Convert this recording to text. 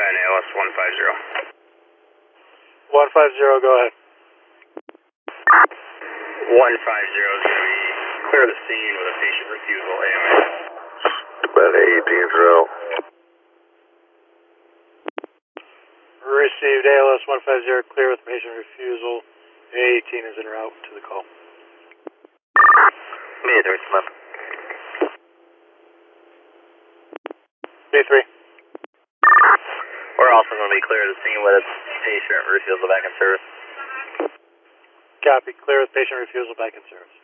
Ben, ALS 150. 150, go ahead. 150 is going to be clear the scene with a patient refusal, AMA. Ben, 18's out. Received ALS 150, clear with patient refusal. A18 is en route to the call. Me, 3 Smith. B3. We're also going to be clear the scene with a patient refusal back in service. Copy, clear with patient refusal back in service.